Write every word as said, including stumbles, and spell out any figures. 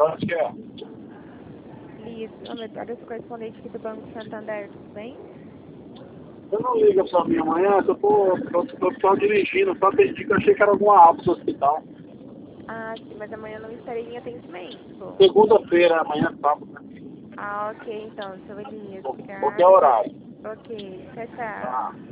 acho que é. Liz, ô Eduardo, eu sou correspondente aqui do Banco Santander, tudo bem? Eu não ligo pra mim amanhã, eu tô, tô, tô, tô dirigindo, só atendi que eu achei que era alguma aba do hospital. Ah, sim, mas amanhã eu não estarei em atendimento. Segunda-feira, amanhã é sábado, né? Ah, ok, então, seu Elias, Qualquer obrigada. horário. Ok, tchau, tchau. Tá.